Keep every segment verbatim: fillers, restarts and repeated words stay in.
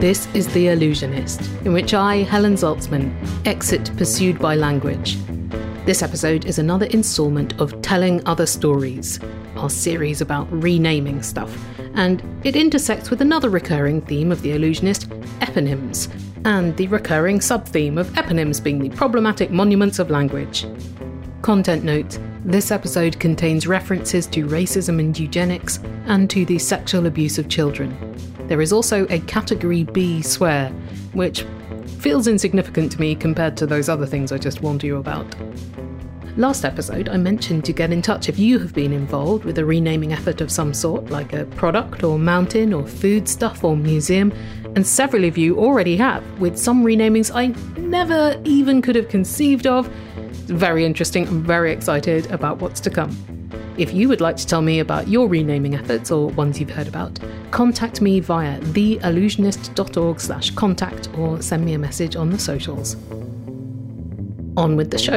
This is The Allusionist, in which I, Helen Zaltzman, exit pursued by language. This episode is another instalment of Telling Other Stories, our series about renaming stuff, and it intersects with another recurring theme of The Allusionist, eponyms, and the recurring sub-theme of eponyms being the problematic monuments of language. Content note: this episode contains references to racism and eugenics, and to the sexual abuse of children. There is also a Category B swear, which feels insignificant to me compared to those other things I just warned you about. Last episode, I mentioned to get in touch if you have been involved with a renaming effort of some sort, like a product or mountain or foodstuff or museum, and several of you already have, with some renamings I never even could have conceived of. It's very interesting. I'm very excited about what's to come. If you would like to tell me about your renaming efforts or ones you've heard about, contact me via theallusionist.org slash contact or send me a message on the socials. On with the show.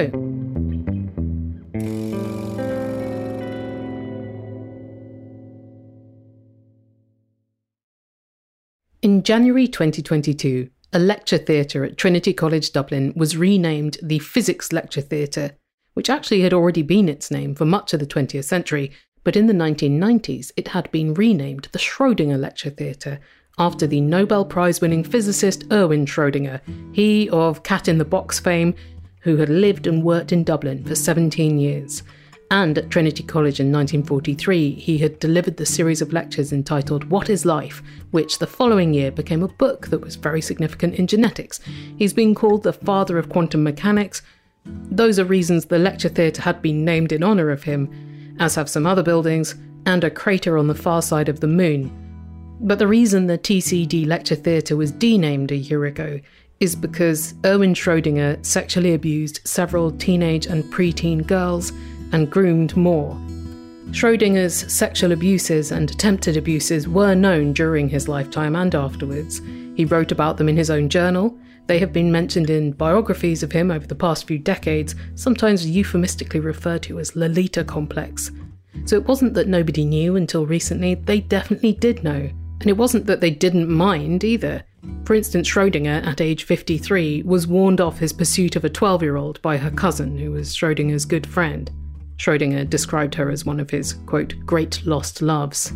In January twenty twenty-two, a lecture theatre at Trinity College Dublin was renamed the Physics Lecture Theatre, which actually had already been its name for much of the twentieth century, but in the nineteen nineties it had been renamed the Schrödinger Lecture Theatre, after the Nobel Prize-winning physicist Erwin Schrödinger, he of Cat in the Box fame, who had lived and worked in Dublin for seventeen years. And at Trinity College in nineteen forty-three, he had delivered the series of lectures entitled What is Life?, which the following year became a book that was very significant in genetics. He's been called the father of quantum mechanics. Those are reasons the lecture theatre had been named in honour of him, as have some other buildings, and a crater on the far side of the moon. But the reason the T C D Lecture Theatre was denamed a year ago is because Erwin Schrödinger sexually abused several teenage and preteen girls and groomed more. Schrödinger's sexual abuses and attempted abuses were known during his lifetime and afterwards. He wrote about them in his own journal. They have been mentioned in biographies of him over the past few decades, sometimes euphemistically referred to as Lolita complex. So it wasn't that nobody knew until recently, they definitely did know. And it wasn't that they didn't mind either. For instance, Schrödinger, at age fifty-three, was warned off his pursuit of a twelve-year-old by her cousin, who was Schrödinger's good friend. Schrödinger described her as one of his, quote, great lost loves.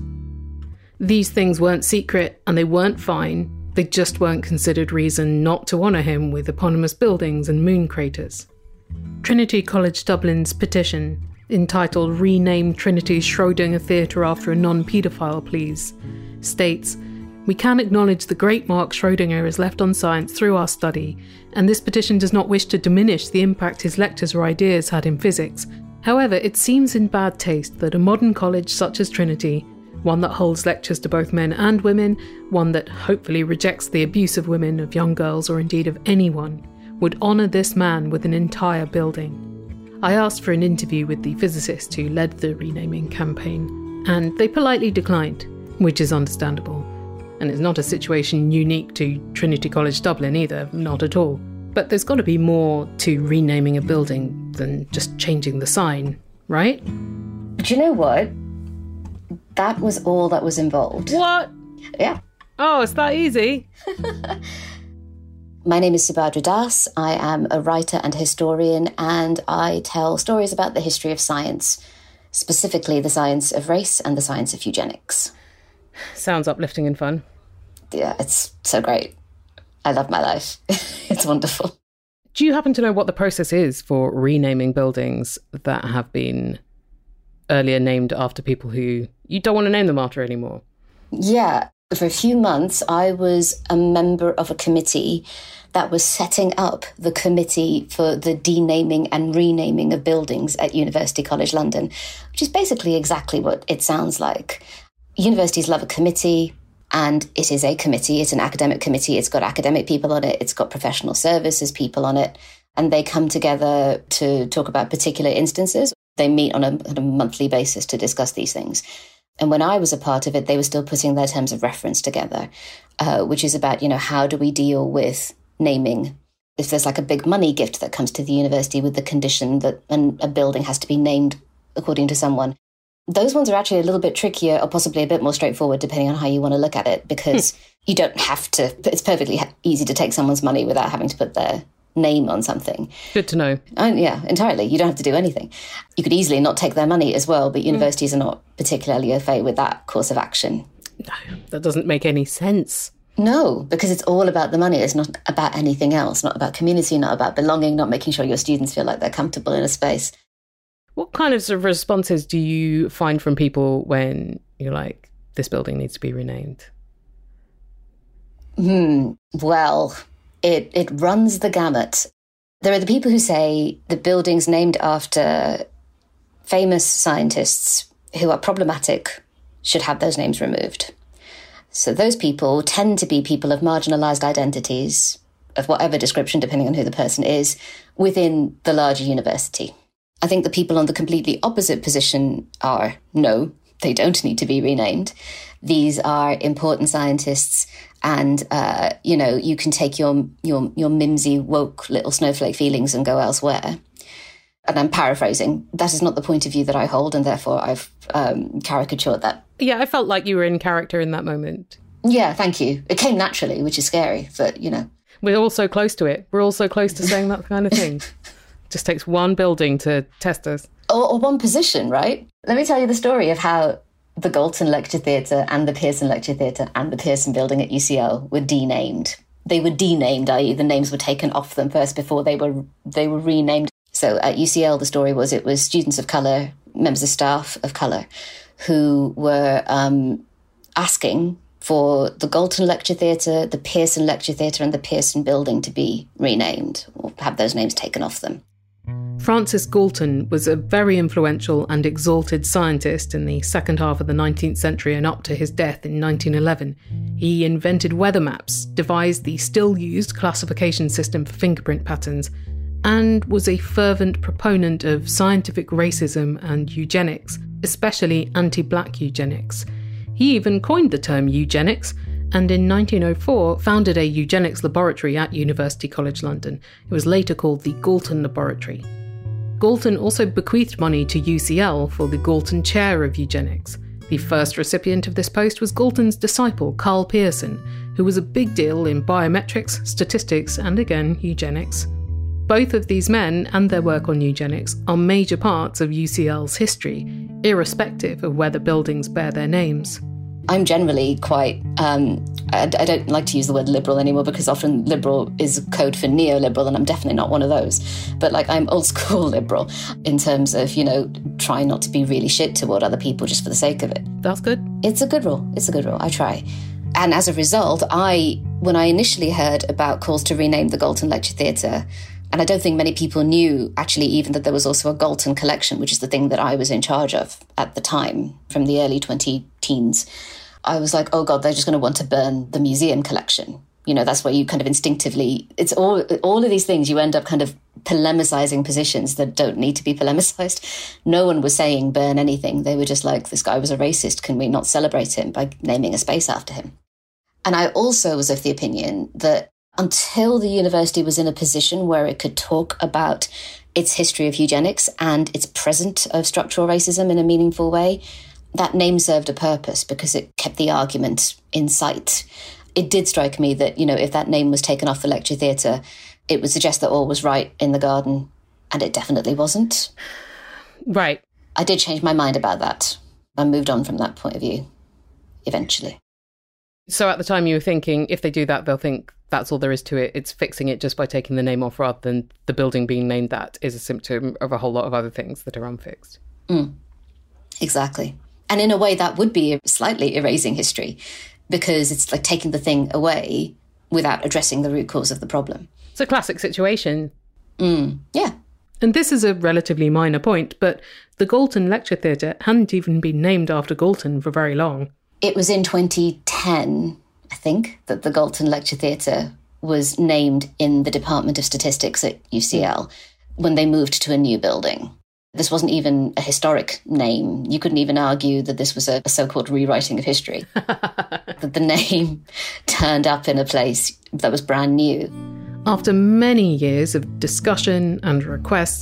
These things weren't secret, and they weren't fine. They just weren't considered reason not to honour him with eponymous buildings and moon craters. Trinity College Dublin's petition, entitled Rename Trinity's Schrödinger Theatre after a non-paedophile, please, states, "We can acknowledge the great mark Schrödinger has left on science through our study, and this petition does not wish to diminish the impact his lectures or ideas had in physics. However, it seems in bad taste that a modern college such as Trinity, one that holds lectures to both men and women, one that hopefully rejects the abuse of women, of young girls, or indeed of anyone, would honour this man with an entire building." I asked for an interview with the physicist who led the renaming campaign, and they politely declined, which is understandable. And it's not a situation unique to Trinity College Dublin either, not at all. But there's got to be more to renaming a building than just changing the sign, right? Do you know what? That was all that was involved. What? Yeah. Oh, it's that easy. My name is Subhadra Das. I am a writer and historian, and I tell stories about the history of science, specifically the science of race and the science of eugenics. Sounds uplifting and fun. Yeah, it's so great. I love my life. It's wonderful. Do you happen to know what the process is for renaming buildings that have been earlier named after people who you don't want to name them after anymore? Yeah. For a few months, I was a member of a committee that was setting up the committee for the denaming and renaming of buildings at University College London, which is basically exactly what it sounds like. Universities love a committee, and it is a committee. It's an academic committee. It's got academic people on it. It's got professional services people on it. And they come together to talk about particular instances. They meet on a, on a monthly basis to discuss these things. And when I was a part of it, they were still putting their terms of reference together, uh, which is about, you know, how do we deal with naming? If there's like a big money gift that comes to the university with the condition that an, a building has to be named according to someone, Those ones are actually a little bit trickier or possibly a bit more straightforward depending on how you want to look at it, because you don't have to, it's perfectly easy to take someone's money without having to put their name on something. Good to know. And yeah, entirely. You don't have to do anything. You could easily not take their money as well, but universities mm. are not particularly au fait with that course of action. No, that doesn't make any sense. No, because it's all about the money. It's not about anything else, not about community, not about belonging, not making sure your students feel like they're comfortable in a space. What kind of, sort of responses do you find from people when you're like, this building needs to be renamed? Hmm. Well, it, it runs the gamut. There are the people who say the building's named after famous scientists who are problematic should have those names removed. So those people tend to be people of marginalised identities, of whatever description, depending on who the person is, within the larger university. I think the people on the completely opposite position are, no, they don't need to be renamed. These are important scientists, and, uh, you know, you can take your, your, your mimsy, woke little snowflake feelings and go elsewhere. And I'm paraphrasing. That is not the point of view that I hold, and therefore I've um, caricatured that. Yeah, I felt like you were in character in that moment. Yeah, thank you. It came naturally, which is scary, but, you know. We're all so close to it. We're all so close to saying that kind of thing. Just takes one building to test us. Or, or one position, right? Let me tell you the story of how the Galton Lecture Theatre and the Pearson Lecture Theatre and the Pearson Building at U C L were denamed. They were denamed, that is the names were taken off them first before they were they were renamed. So at U C L, the story was it was students of colour, members of staff of colour, who were um, asking for the Galton Lecture Theatre, the Pearson Lecture Theatre and the Pearson Building to be renamed or have those names taken off them. Francis Galton was a very influential and exalted scientist in the second half of the nineteenth century and up to his death in nineteen eleven. He invented weather maps, devised the still-used classification system for fingerprint patterns, and was a fervent proponent of scientific racism and eugenics, especially anti-black eugenics. He even coined the term eugenics, and in nineteen oh four founded a eugenics laboratory at University College London. It was later called the Galton Laboratory. Galton also bequeathed money to U C L for the Galton Chair of Eugenics. The first recipient of this post was Galton's disciple, Karl Pearson, who was a big deal in biometrics, statistics, and again, eugenics. Both of these men and their work on eugenics are major parts of U C L's history, irrespective of whether buildings bear their names. I'm generally quite, um, I, I don't like to use the word liberal anymore because often liberal is code for neoliberal, and I'm definitely not one of those. But like, I'm old school liberal in terms of, you know, trying not to be really shit toward other people just for the sake of it. That's good. It's a good rule. It's a good rule. I try. And as a result, I, when I initially heard about calls to rename the Galton Lecture Theatre, and I don't think many people knew, actually, even that there was also a Galton collection, which is the thing that I was in charge of at the time, from the early twenty-teens. I was like, oh, God, they're just going to want to burn the museum collection. You know, that's where you kind of instinctively, it's all all of these things, you end up kind of polemicizing positions that don't need to be polemicized. No one was saying burn anything. They were just like, this guy was a racist. Can we not celebrate him by naming a space after him? And I also was of the opinion that until the university was in a position where it could talk about its history of eugenics and its present of structural racism in a meaningful way, that name served a purpose because it kept the argument in sight. It did strike me that, you know, if that name was taken off the lecture theatre, it would suggest that all was right in the garden, and it definitely wasn't. Right. I did change my mind about that. I moved on from that point of view, eventually. So at the time you were thinking, if they do that, they'll think that's all there is to it. It's fixing it just by taking the name off, rather than the building being named that is a symptom of a whole lot of other things that are unfixed. Mm. Exactly. And in a way, that would be slightly erasing history, because it's like taking the thing away without addressing the root cause of the problem. It's a classic situation. Mm. Yeah. And this is a relatively minor point, but the Galton Lecture Theatre hadn't even been named after Galton for very long. It was in twenty ten, I think, that the Galton Lecture Theatre was named in the Department of Statistics at U C L when they moved to a new building. This wasn't even a historic name. You couldn't even argue that this was a, a so-called rewriting of history. That the name turned up in a place that was brand new. After many years of discussion and requests,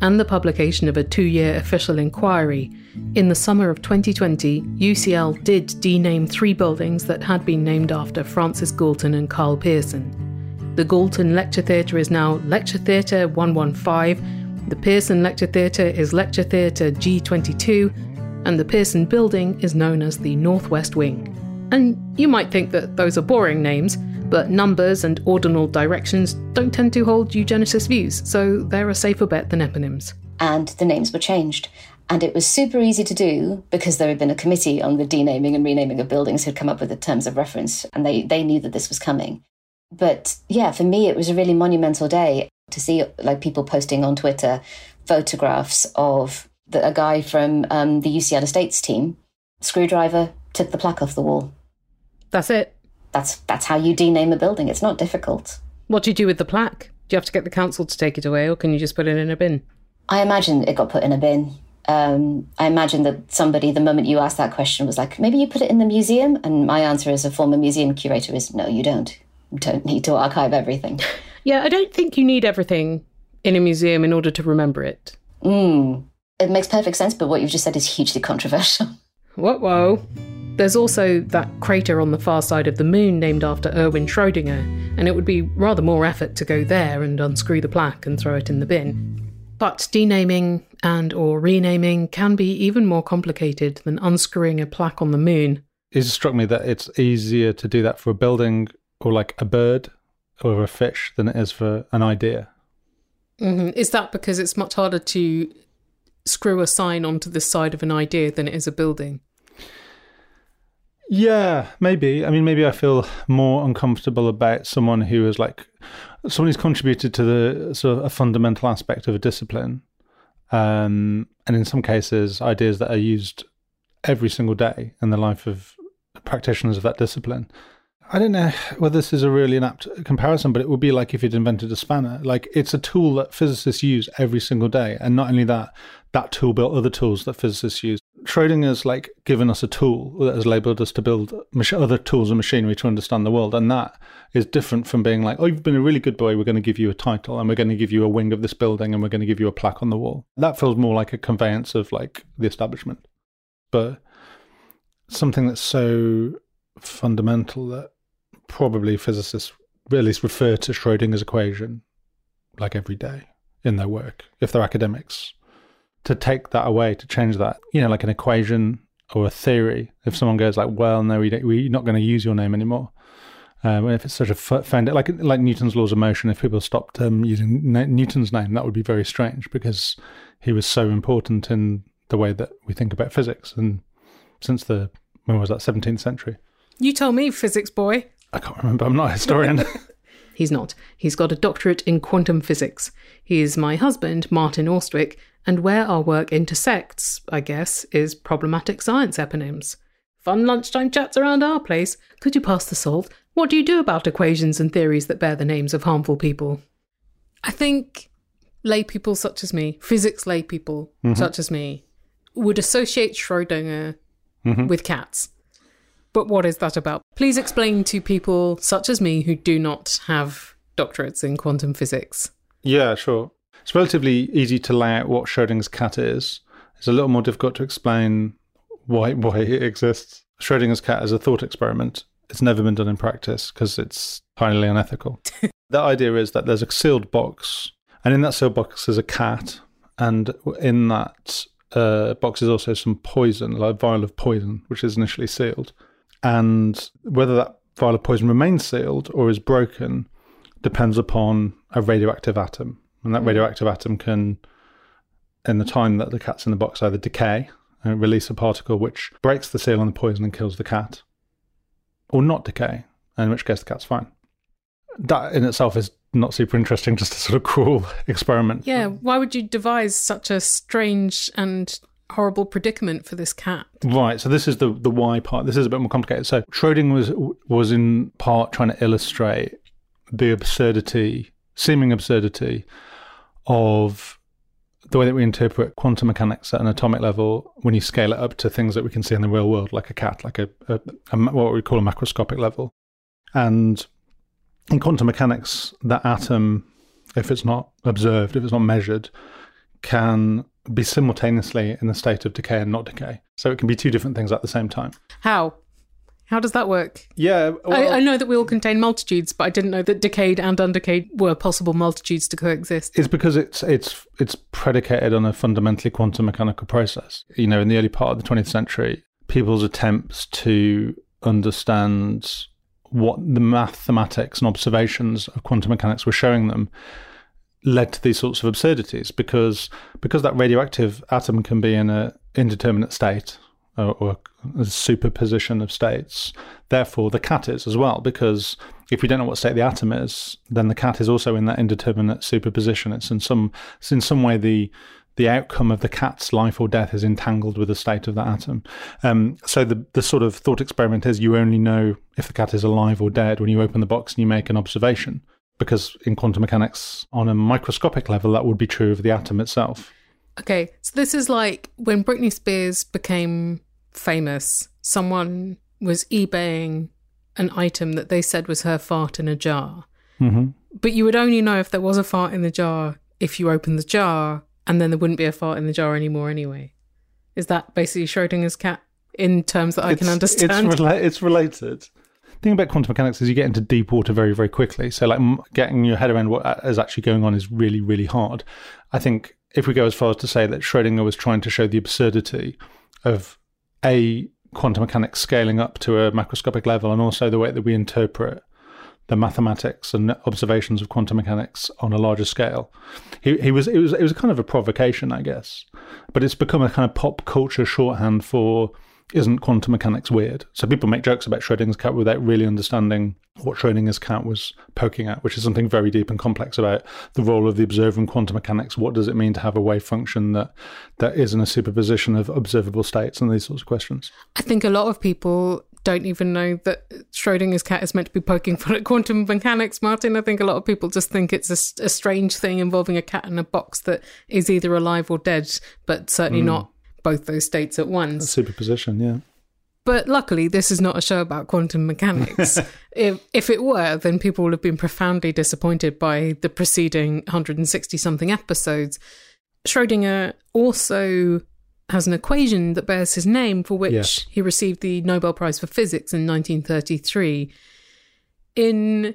and the publication of a two-year official inquiry, in the summer of twenty twenty, U C L did dename three buildings that had been named after Francis Galton and Carl Pearson. The Galton Lecture Theatre is now Lecture Theatre one fifteen, the Pearson Lecture Theatre is Lecture Theatre G twenty-two, and the Pearson building is known as the Northwest Wing. And you might think that those are boring names, but numbers and ordinal directions don't tend to hold eugenicist views, so they're a safer bet than eponyms. And the names were changed. And it was super easy to do because there had been a committee on the denaming and renaming of buildings who'd come up with the terms of reference, and they, they knew that this was coming. But yeah, for me, it was a really monumental day to see like people posting on Twitter photographs of the, a guy from um, the U C L Estates team, screwdriver, took the plaque off the wall. That's it. That's that's how you dename a building. It's not difficult. What do you do with the plaque? Do you have to get the council to take it away, or can you just put it in a bin? I imagine it got put in a bin. Um, I imagine that somebody, the moment you asked that question, was like, maybe you put it in the museum? And my answer as a former museum curator is, no, you don't. You don't need to archive everything. Yeah, I don't think you need everything in a museum in order to remember it. Mm. It makes perfect sense, but what you've just said is hugely controversial. Whoa, whoa. There's also that crater on the far side of the moon named after Erwin Schrödinger, and it would be rather more effort to go there and unscrew the plaque and throw it in the bin. But denaming and or renaming can be even more complicated than unscrewing a plaque on the moon. It struck me that it's easier to do that for a building or like a bird or a fish than it is for an idea. Mm-hmm. Is that because it's much harder to screw a sign onto the side of an idea than it is a building? Yeah, maybe. I mean, maybe I feel more uncomfortable about someone who is like, someone who's contributed to the sort of a fundamental aspect of a discipline. Um, and in some cases, ideas that are used every single day in the life of practitioners of that discipline. I don't know whether this is a really an apt comparison, but it would be like if you'd invented a spanner. Like, it's a tool that physicists use every single day. And not only that, that tool built other tools that physicists use. Schrödinger's like given us a tool that has labelled us to build mach- other tools and machinery to understand the world. And that is different from being like, oh, you've been a really good boy, we're going to give you a title and we're going to give you a wing of this building and we're going to give you a plaque on the wall. That feels more like a conveyance of like the establishment. But something that's so fundamental that probably physicists at least refer to Schrödinger's equation like every day in their work, if they're academics. To take that away, to change that, you know, like an equation or a theory, if someone goes like, well, no, we don't, we're not going to use your name anymore. Um, if it's sort of found, like like Newton's laws of motion, if people stopped um, using Newton's name, that would be very strange because he was so important in the way that we think about physics. And since the, when was that, seventeenth century? You told me, physics boy. I can't remember, I'm not a historian. He's not. He's got a doctorate in quantum physics. He is my husband, Martin Austwick, and where our work intersects, I guess, is problematic science eponyms. Fun lunchtime chats around our place. Could you pass the salt? What do you do about equations and theories that bear the names of harmful people? I think lay people such as me, physics lay people mm-hmm. such as me, would associate Schrödinger mm-hmm. with cats. But what is that about? Please explain to people such as me who do not have doctorates in quantum physics. Yeah, sure. It's relatively easy to lay out what Schrödinger's cat is. It's a little more difficult to explain why why it exists. Schrödinger's cat is a thought experiment. It's never been done in practice because it's highly unethical. The idea is that there's a sealed box, and in that sealed box is a cat, and in that uh, box is also some poison, like a vial of poison, which is initially sealed. And whether that vial of poison remains sealed or is broken depends upon a radioactive atom. And that radioactive atom can, in the time that the cat's in the box, either decay and release a particle which breaks the seal on the poison and kills the cat, or not decay, in which case the cat's fine. That in itself is not super interesting, just a sort of cruel experiment. Yeah, why would you devise such a strange and horrible predicament for this cat? Right, so this is the the why part. This is a bit more complicated. So Schrödinger was was in part trying to illustrate the absurdity, seeming absurdity, of the way that we interpret quantum mechanics at an atomic level when you scale it up to things that we can see in the real world, like a cat, like a, a, a what we call a macroscopic level. And in quantum mechanics, that atom, if it's not observed, if it's not measured, can be simultaneously in a state of decay and not decay. So it can be two different things at the same time. How? How does that work? Yeah. Well, I, I know that we all contain multitudes, but I didn't know that decayed and undecayed were possible multitudes to coexist. It's because it's it's it's predicated on a fundamentally quantum mechanical process. You know, in the early part of the twentieth century, people's attempts to understand what the mathematics and observations of quantum mechanics were showing them led to these sorts of absurdities, because because that radioactive atom can be in a indeterminate state or, or a superposition of states. Therefore, the cat is as well, because if we don't know what state the atom is, then the cat is also in that indeterminate superposition. It's in some it's in some way the the outcome of the cat's life or death is entangled with the state of that atom. Um, so the the sort of thought experiment is you only know if the cat is alive or dead when you open the box and you make an observation. Because in quantum mechanics, on a microscopic level, that would be true of the atom itself. Okay, so this is like when Britney Spears became famous, someone was eBaying an item that they said was her fart in a jar. Mm-hmm. But you would only know if there was a fart in the jar if you opened the jar, and then there wouldn't be a fart in the jar anymore anyway. Is that basically Schrodinger's cat in terms that I it's, can understand? It's, rela- it's related. The thing about quantum mechanics is you get into deep water very, very quickly. So like getting your head around what is actually going on is really, really hard. I think if we go as far as to say that Schrodinger was trying to show the absurdity of a quantum mechanics scaling up to a macroscopic level, and also the way that we interpret the mathematics and observations of quantum mechanics on a larger scale. He he was it was it was kind of a provocation, I guess. But it's become a kind of pop culture shorthand for isn't quantum mechanics weird? So people make jokes about Schrodinger's cat without really understanding what Schrodinger's cat was poking at, which is something very deep and complex about the role of the observer in quantum mechanics. What does it mean to have a wave function that, that is in a superposition of observable states, and these sorts of questions? I think a lot of people don't even know that Schrodinger's cat is meant to be poking fun at quantum mechanics, Martin. I think a lot of people just think it's a, a strange thing involving a cat in a box that is either alive or dead, but certainly mm. not both those states at once. A superposition, yeah. But luckily, this is not a show about quantum mechanics. if, if it were, then people would have been profoundly disappointed by the preceding one hundred sixty-something episodes. Schrodinger also has an equation that bears his name, for which yes. he received the Nobel Prize for Physics in nineteen thirty-three. In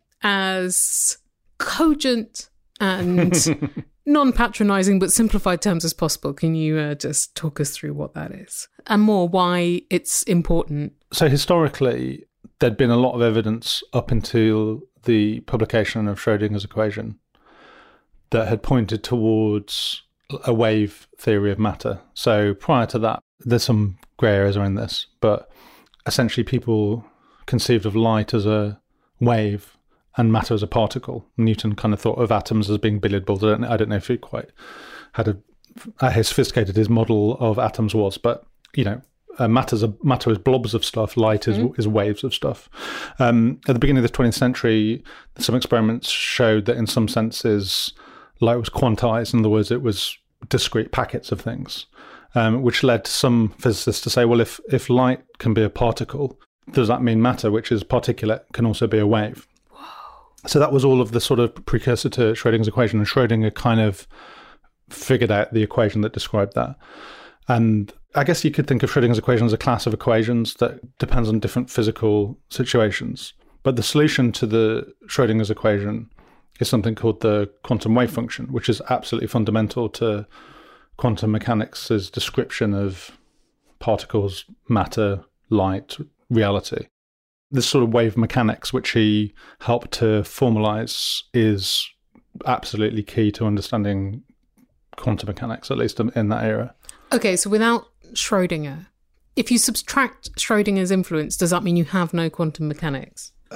as cogent and non-patronising but simplified terms as possible, can you uh, just talk us through what that is? And more, why it's important? So historically, there'd been a lot of evidence up until the publication of Schrodinger's equation that had pointed towards a wave theory of matter. So prior to that, there's some grey areas around this, but essentially people conceived of light as a wave and matter as a particle. Newton kind of thought of atoms as being billiard balls. I don't, I don't know if he quite had a how sophisticated his model of atoms was, but you know, uh, matter's a, matter is blobs of stuff. Light is mm. is waves of stuff. Um, at the beginning of the twentieth century, some experiments showed that in some senses, light was quantized. In other words, it was discrete packets of things, um, which led some physicists to say, well, if if light can be a particle, does that mean matter, which is particulate, can also be a wave? So that was all of the sort of precursor to Schrodinger's equation, and Schrodinger kind of figured out the equation that described that. And I guess you could think of Schrödinger's equation as a class of equations that depends on different physical situations. But the solution to the Schrödinger's equation is something called the quantum wave function, which is absolutely fundamental to quantum mechanics' description of particles, matter, light, reality. This sort of wave mechanics, which he helped to formalize, is absolutely key to understanding quantum mechanics, at least in that era. Okay, so without Schrödinger, if you subtract Schrödinger's influence, does that mean you have no quantum mechanics? Uh,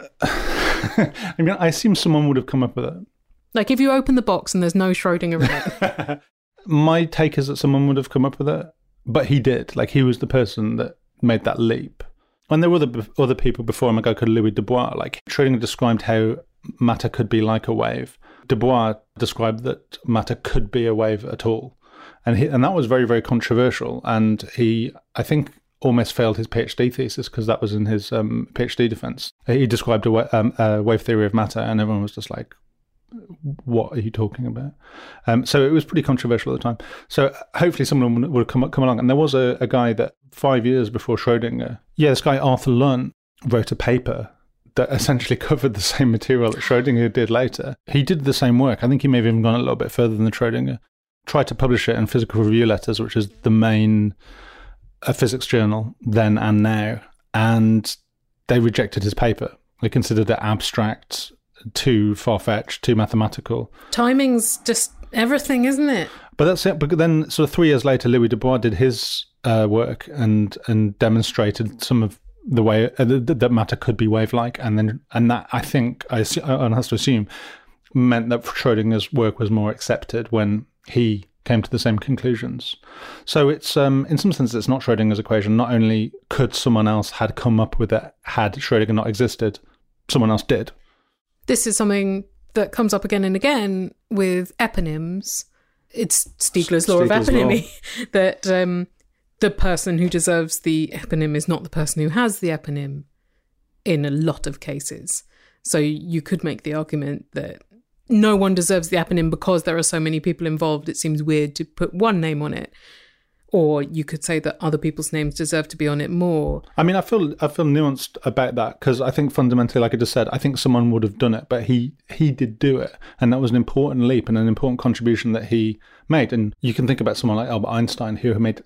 I mean, I assume someone would have come up with it. Like if you open the box and there's no Schrödinger in it. My take is that someone would have come up with it, but he did. Like he was the person that made that leap. And there were other, other people before him, a guy called Louis Dubois. Like Schrödinger described how matter could be like a wave. Dubois described that matter could be a wave at all. And he, and that was very, very controversial. And he, I think, almost failed his PhD thesis because that was in his um, PhD defense. He described a, wa- um, a wave theory of matter, and everyone was just like, what are you talking about? Um, so it was pretty controversial at the time. So hopefully someone would come come along. And there was a, a guy that five years before Schrödinger, yeah, this guy Arthur Lunt wrote a paper that essentially covered the same material that Schrödinger did later. He did the same work. I think he may have even gone a little bit further than Schrödinger. Tried to publish it in Physical Review Letters, which is the main uh, physics journal then and now. And they rejected his paper. They considered it abstract, too far-fetched, too mathematical. Timing's just everything, isn't it? But that's it. But then sort of three years later, Louis Dubois did his uh, work and and demonstrated some of the way uh, that matter could be wave-like. And then and that, I think, I, I have to assume, meant that Schrödinger's work was more accepted when he came to the same conclusions. So it's um, in some sense, it's not Schrödinger's equation. Not only could someone else had come up with it, had Schrödinger not existed, someone else did. This is something that comes up again and again with eponyms. It's Stigler's law Stigler's of eponymy, law. that um, the person who deserves the eponym is not the person who has the eponym in a lot of cases. So you could make the argument that no one deserves the eponym because there are so many people involved. It seems weird to put one name on it. Or you could say that other people's names deserve to be on it more. I mean, I feel I feel nuanced about that because I think fundamentally, like I just said, I think someone would have done it, but he he did do it. And that was an important leap and an important contribution that he made. And you can think about someone like Albert Einstein, who made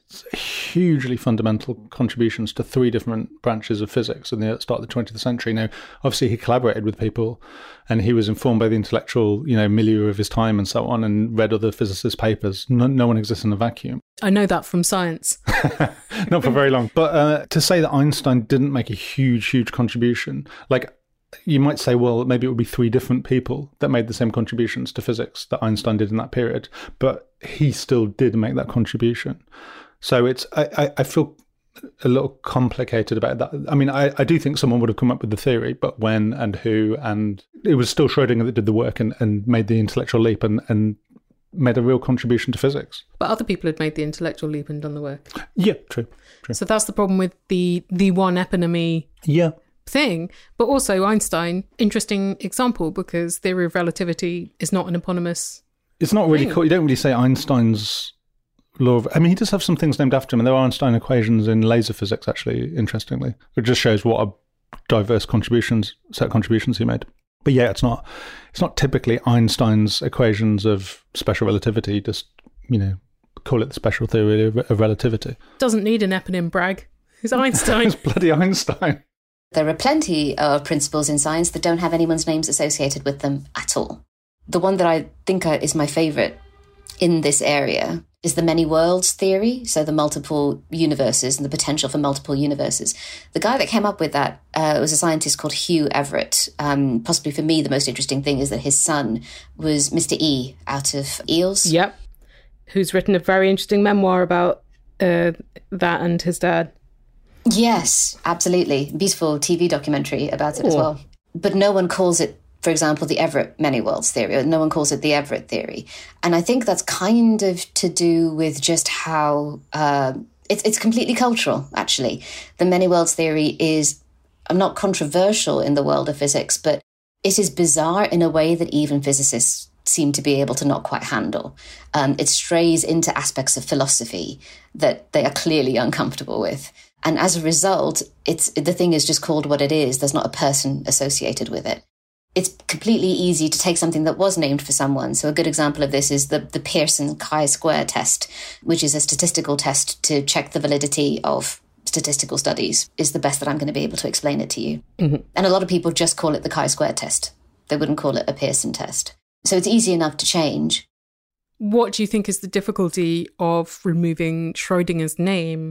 hugely fundamental contributions to three different branches of physics in the start of the twentieth century. Now, obviously, he collaborated with people and he was informed by the intellectual, you know, milieu of his time and so on, and read other physicists' papers. No, no one exists in a vacuum. I know that from science. Not for very long. But uh, to say that Einstein didn't make a huge, huge contribution, like you might say, well, maybe it would be three different people that made the same contributions to physics that Einstein did in that period. But he still did make that contribution. So it's I, I, I feel a little complicated about that. I mean, I, I do think someone would have come up with the theory, but when and who, and it was still Schrödinger that did the work and, and made the intellectual leap and, and made a real contribution to physics. But other people had made the intellectual leap and done the work. Yeah, true. true. So that's the problem with the the one eponymy yeah. thing. But also Einstein, interesting example, because theory of relativity is not an eponymous It's not really thing. cool. You don't really say Einstein's law of... I mean, he does have some things named after him, and there are Einstein equations in laser physics, actually, interestingly. It just shows what a diverse contributions, set of contributions he made. But yeah, it's not it's not typically Einstein's equations of special relativity, just, you know, call it the special theory of, of relativity. Doesn't need an eponym, brag. It's Einstein. It's bloody Einstein. There are plenty of principles in science that don't have anyone's names associated with them at all. The one that I think is my favourite in this area is the many worlds theory, so the multiple universes and the potential for multiple universes. The guy that came up with that uh, was a scientist called Hugh Everett. Um, possibly for me, the most interesting thing is that his son was Mister E out of Eels. Yep. Who's written a very interesting memoir about uh, that and his dad. Yes, absolutely. Beautiful T V documentary about it as Ooh. well. But no one calls it, for example, the Everett many worlds theory, or no one calls it the Everett theory. And I think that's kind of to do with just how uh, it's, it's completely cultural, actually. The many worlds theory is um, not controversial in the world of physics, but it is bizarre in a way that even physicists seem to be able to not quite handle. Um, it strays into aspects of philosophy that they are clearly uncomfortable with. And as a result, it's the thing is just called what it is. There's not a person associated with it. It's completely easy to take something that was named for someone. So a good example of this is the, the Pearson chi-square test, which is a statistical test to check the validity of statistical studies, is the best that I'm going to be able to explain it to you. Mm-hmm. And a lot of people just call it the chi-square test. They wouldn't call it a Pearson test. So it's easy enough to change. What do you think is the difficulty of removing Schrödinger's name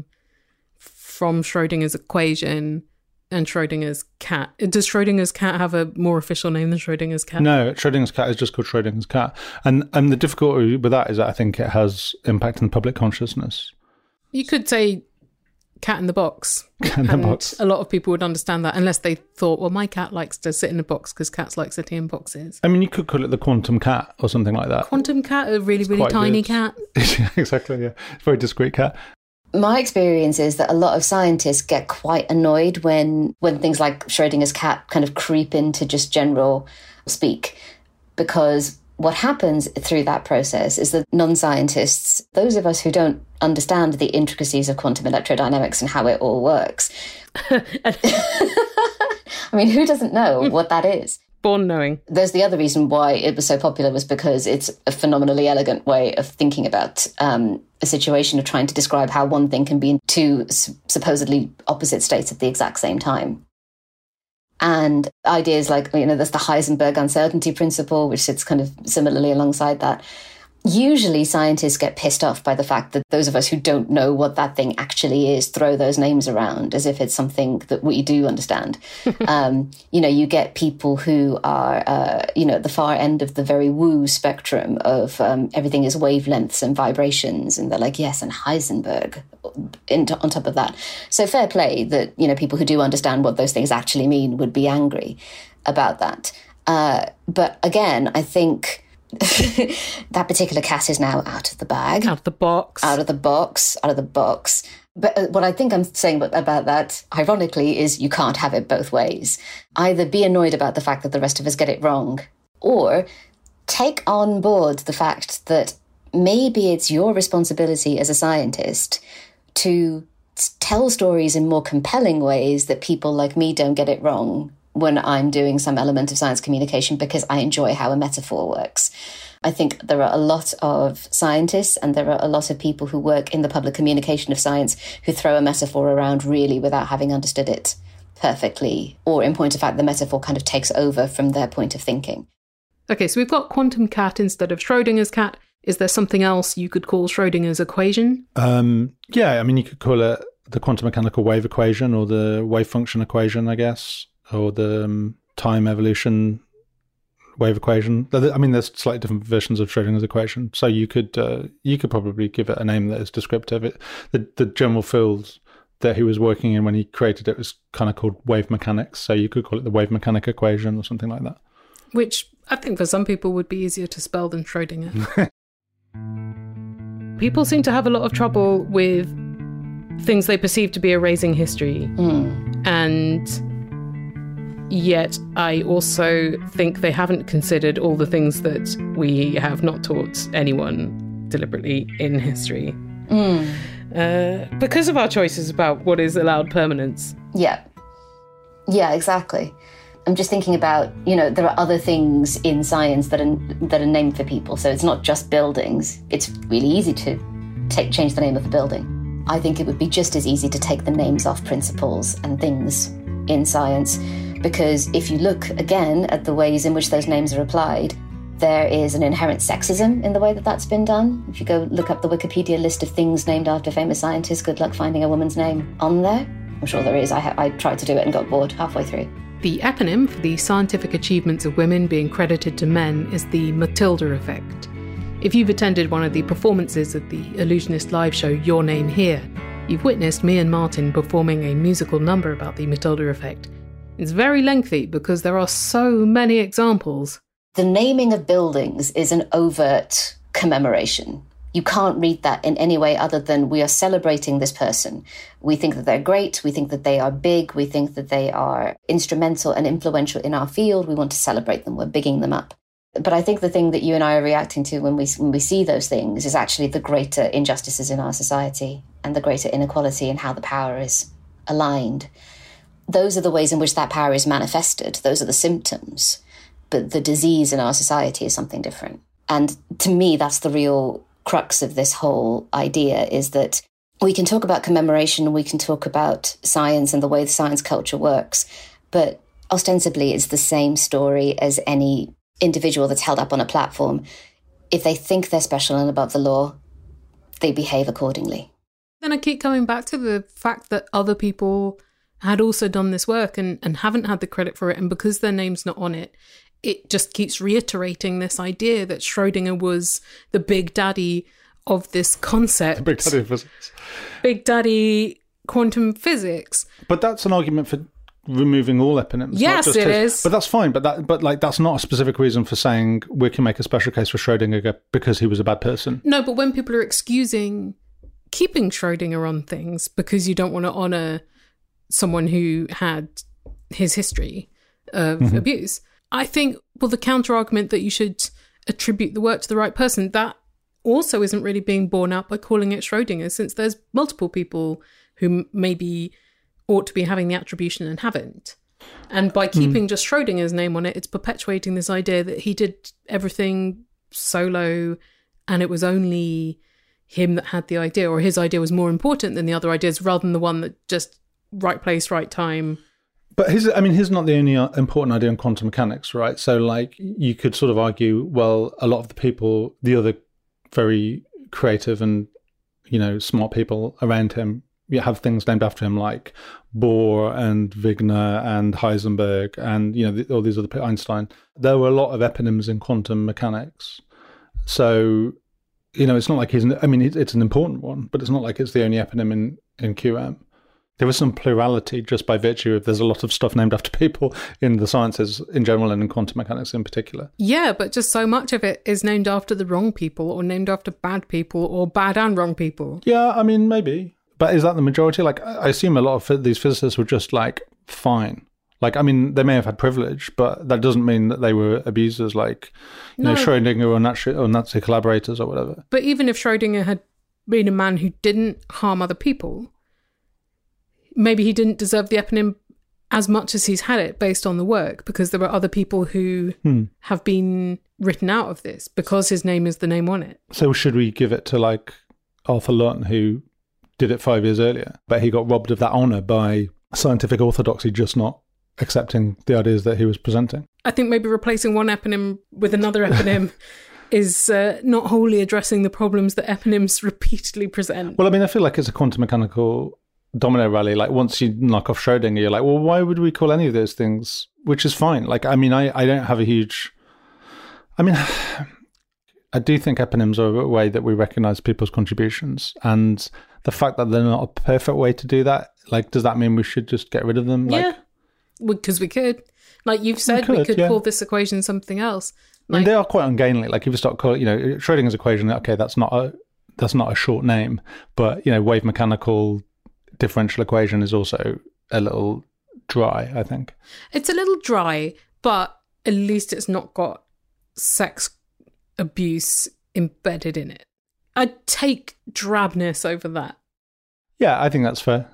from Schrödinger's equation and Schrödinger's cat? Does Schrödinger's cat have a more official name than Schrödinger's cat? No, Schrödinger's cat is just called Schrödinger's cat. And and the difficulty with that is that I think it has impact on public consciousness. You could say cat in the box. Cat in the and box. A lot of people would understand that unless they thought, well, my cat likes to sit in a box because cats like sitting in boxes. I mean, you could call it the quantum cat or something like that. Quantum cat, a really, It's really quite tiny good. cat. Exactly, yeah. It's a very discreet cat. My experience is that a lot of scientists get quite annoyed when when things like Schrödinger's cat kind of creep into just general speak. because what happens through that process is that non-scientists, those of us who don't understand the intricacies of quantum electrodynamics and how it all works, I mean, who doesn't know what that is? Born knowing. There's the other reason why it was so popular was because it's a phenomenally elegant way of thinking about um, a situation of trying to describe how one thing can be in two s- supposedly opposite states at the exact same time. And ideas like, you know, there's the Heisenberg uncertainty principle, which sits kind of similarly alongside that. Usually scientists get pissed off by the fact that those of us who don't know what that thing actually is throw those names around as if it's something that we do understand. um, you know, you get people who are, uh, you know, at the far end of the very woo spectrum of um, everything is wavelengths and vibrations. And they're like, yes, and Heisenberg in, on top of that. So fair play that, you know, people who do understand what those things actually mean would be angry about that. Uh, but again, I think... that particular cat is now out of the bag. Out of the box. Out of the box. Out of the box. But what I think I'm saying about that, ironically, is you can't have it both ways. Either be annoyed about the fact that the rest of us get it wrong, or take on board the fact that maybe it's your responsibility as a scientist to tell stories in more compelling ways that people like me don't get it wrong when I'm doing some element of science communication, because I enjoy how a metaphor works. I think there are a lot of scientists and there are a lot of people who work in the public communication of science who throw a metaphor around really without having understood it perfectly, or in point of fact, the metaphor kind of takes over from their point of thinking. Okay, so we've got quantum cat instead of Schrodinger's cat. Is there something else you could call Schrodinger's equation? Um, yeah, I mean, you could call it the quantum mechanical wave equation or the wave function equation, I guess. Or the um, time evolution wave equation. I mean, there's slightly different versions of Schrodinger's equation. So you could uh, you could probably give it a name that is descriptive. It, the, the general field that he was working in when he created it was kind of called wave mechanics. So you could call it the wave mechanic equation or something like that. Which I think for some people would be easier to spell than Schrodinger. People seem to have a lot of trouble with things they perceive to be erasing history. Mm. And... Yet I also think they haven't considered all the things that we have not taught anyone deliberately in history. Mm. Uh, because of our choices about what is allowed permanence. Yeah. Yeah, exactly. I'm just thinking about, you know, there are other things in science that are, that are named for people. So it's not just buildings. It's really easy to take change the name of a building. I think it would be just as easy to take the names off principles and things in science. Because if you look, again, at the ways in which those names are applied, there is an inherent sexism in the way that that's been done. If you go look up the Wikipedia list of things named after famous scientists, good luck finding a woman's name on there. I'm sure there is. I, ha- I tried to do it and got bored halfway through. The eponym for the scientific achievements of women being credited to men is the Matilda effect. If you've attended one of the performances of the Illusionist live show Your Name Here, you've witnessed me and Martin performing a musical number about the Matilda effect. It's very lengthy because there are so many examples. The naming of buildings is an overt commemoration. You can't read that in any way other than we are celebrating this person. We think that they're great. We think that they are big. We think that they are instrumental and influential in our field. We want to celebrate them. We're bigging them up. But I think the thing that you and I are reacting to when we when we see those things is actually the greater injustices in our society and the greater inequality in how the power is aligned. Those are the ways in which that power is manifested. Those are the symptoms. But the disease in our society is something different. And to me, that's the real crux of this whole idea, is that we can talk about commemoration, we can talk about science and the way the science culture works, but ostensibly it's the same story as any individual that's held up on a platform. If they think they're special and above the law, they behave accordingly. Then I keep coming back to the fact that other people had also done this work and, and haven't had the credit for it. And because their name's not on it, it just keeps reiterating this idea that Schrodinger was the big daddy of this concept. The big daddy of physics. Big daddy quantum physics. But that's an argument for removing all eponyms. Yes, it his. is. But that's fine. But that, but like, that's not a specific reason for saying we can make a special case for Schrodinger because he was a bad person. No, but when people are excusing keeping Schrodinger on things because you don't want to honour someone who had his history of mm-hmm. abuse, I think well, the counter-argument that you should attribute the work to the right person, that also isn't really being borne out by calling it Schrödinger, since there's multiple people who maybe ought to be having the attribution and haven't. And by keeping mm. just Schrödinger's name on it, it's perpetuating this idea that he did everything solo and it was only him that had the idea, or his idea was more important than the other ideas, rather than the one that just right place, right time. But his, I mean, he's not the only important idea in quantum mechanics, right? So, like, you could sort of argue, well, a lot of the people, the other very creative and, you know, smart people around him, you have things named after him, like Bohr and Wigner and Heisenberg and, you know, the, all these other people, Einstein. There were a lot of eponyms in quantum mechanics. So, you know, it's not like he's, I mean, it's an important one, but it's not like it's the only eponym in, in Q M. There was some plurality just by virtue of there's a lot of stuff named after people in the sciences in general and in quantum mechanics in particular. Yeah, but just so much of it is named after the wrong people or named after bad people or bad and wrong people. Yeah, I mean, maybe. But is that the majority? Like, I assume a lot of these physicists were just, like, fine. Like, I mean, they may have had privilege, but that doesn't mean that they were abusers, like, you no. know, Schrödinger or Nazi, or Nazi collaborators or whatever. But even if Schrödinger had been a man who didn't harm other people, maybe he didn't deserve the eponym as much as he's had it based on the work, because there were other people who hmm. have been written out of this because his name is the name on it. So should we give it to, like, Arthur Lutton, who did it five years earlier, but he got robbed of that honour by scientific orthodoxy just not accepting the ideas that he was presenting? I think maybe replacing one eponym with another eponym is uh, not wholly addressing the problems that eponyms repeatedly present. Well, I mean, I feel like it's a quantum mechanical domino rally. Like, once you knock off Schrödinger, you're like, well, why would we call any of those things? Which is fine. Like, I mean, I, I don't have a huge... I mean, I do think eponyms are a way that we recognise people's contributions. And the fact that they're not a perfect way to do that, like, does that mean we should just get rid of them? Like, yeah, because we could. Like you've said, we could, we could yeah. call this equation something else. Like, I mean, they are quite ungainly. Like, if you start calling, you know, Schrödinger's equation, okay, that's not a that's not a short name, but, you know, wave mechanical differential equation is also a little dry, I think. It's a little dry, but at least it's not got sex abuse embedded in it. I'd take drabness over that. Yeah, I think that's fair.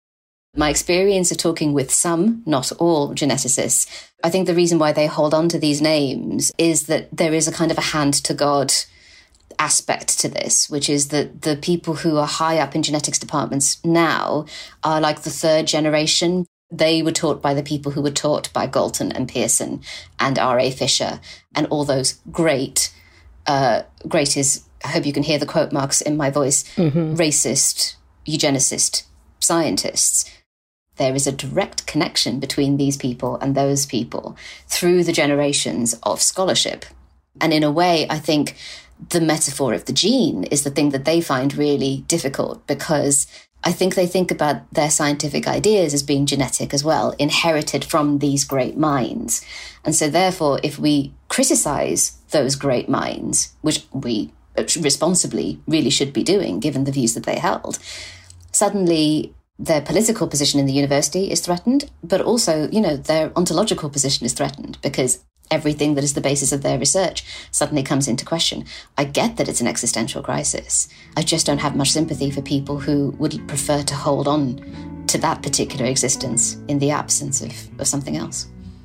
My experience of talking with some, not all, geneticists, I think the reason why they hold on to these names is that there is a kind of a hand to God aspect to this, which is that the people who are high up in genetics departments now are like the third generation. They were taught by the people who were taught by Galton and Pearson and R A Fisher and all those great, uh, great is, I hope you can hear the quote marks in my voice, mm-hmm. racist, eugenicist scientists. There is a direct connection between these people and those people through the generations of scholarship. And in a way, I think the metaphor of the gene is the thing that they find really difficult, because I think they think about their scientific ideas as being genetic as well, inherited from these great minds. And so therefore, if we criticize those great minds, which we responsibly really should be doing, given the views that they held, suddenly their political position in the university is threatened, but also, you know, their ontological position is threatened, because everything that is the basis of their research suddenly comes into question. I get that it's an existential crisis. I just don't have much sympathy for people who would prefer to hold on to that particular existence in the absence of, of something else.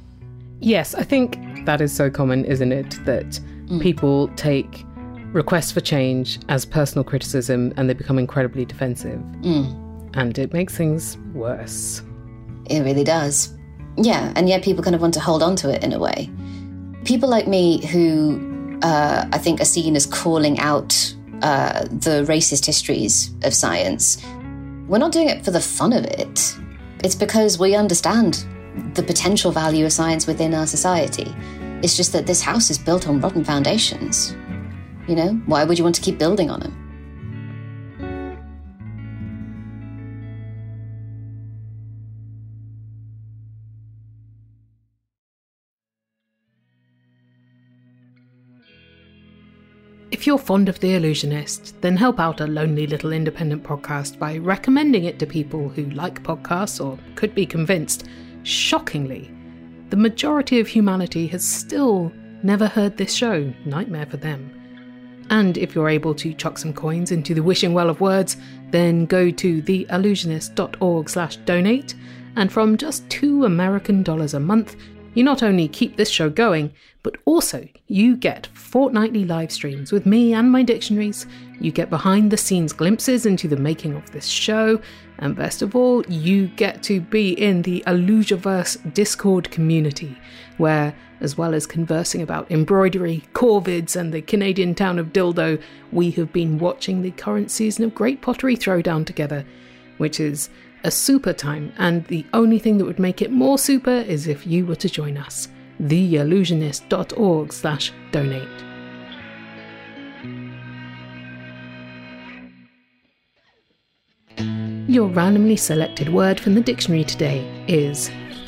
Yes, I think that is so common, isn't it? That mm. people take requests for change as personal criticism and they become incredibly defensive. Mm. And it makes things worse. It really does. Yeah, and yet people kind of want to hold on to it in a way. People like me who uh, I think are seen as calling out uh, the racist histories of science, we're not doing it for the fun of it. It's because we understand the potential value of science within our society. It's just that this house is built on rotten foundations. You know, why would you want to keep building on them? If you're fond of The Illusionist, then help out a lonely little independent podcast by recommending it to people who like podcasts or could be convinced, shockingly, the majority of humanity has still never heard this show. Nightmare for them. And if you're able to chuck some coins into the wishing well of words, then go to theallusionist.org slash donate, and from just two American dollars a month, you not only keep this show going, but also you get fortnightly live streams with me and my dictionaries, you get behind the scenes glimpses into the making of this show, and best of all, you get to be in the Illusiverse Discord community, where, as well as conversing about embroidery, corvids, and the Canadian town of Dildo, we have been watching the current season of Great Pottery Throwdown together, which is a super time, and the only thing that would make it more super is if you were to join us. theallusionist.org slash donate. Your randomly selected word from the dictionary today is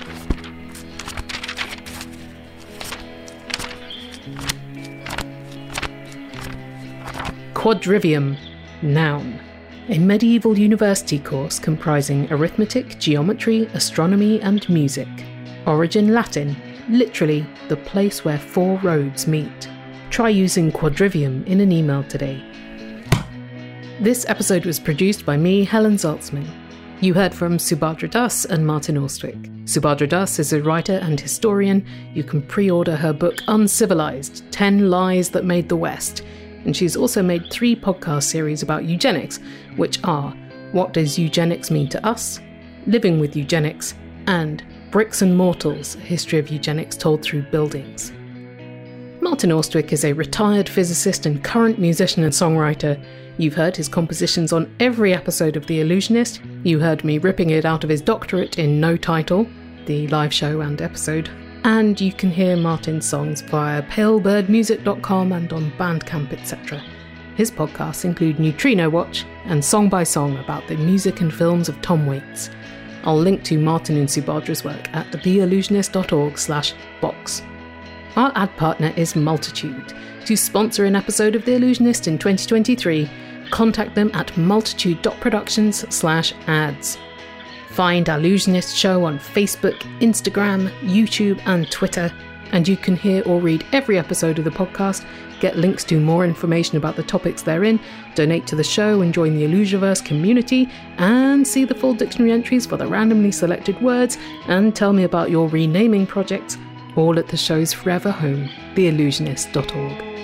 quadrivium, noun. A medieval university course comprising arithmetic, geometry, astronomy and music. Origin Latin, literally the place where four roads meet. Try using quadrivium in an email today. This episode was produced by me, Helen Zaltzman. You heard from Subhadra Das and Martin Austwick. Subhadra Das is a writer and historian. You can pre-order her book Uncivilized, ten Lies That Made the West. And she's also made three podcast series about eugenics, which are What Does Eugenics Mean to Us?, Living with Eugenics, and Bricks and Mortals, a history of eugenics told through buildings. Martin Austwick is a retired physicist and current musician and songwriter. You've heard his compositions on every episode of The Illusionist. You heard me ripping it out of his doctorate in No Title, the live show and episode. And you can hear Martin's songs via pale bird music dot com and on Bandcamp, et cetera. His podcasts include Neutrino Watch and Song by Song about the music and films of Tom Waits. I'll link to Martin and Subhadra's work at theallusionist.org slash box. Our ad partner is Multitude. To sponsor an episode of The Illusionist in twenty twenty-three, contact them at multitude.productions slash ads. Find Illusionist Show on Facebook, Instagram, YouTube and Twitter, and you can hear or read every episode of the podcast, get links to more information about the topics they're in, donate to the show and join the Illusiverse community, and see the full dictionary entries for the randomly selected words, and tell me about your renaming projects, all at the show's forever home, the illusionist dot org.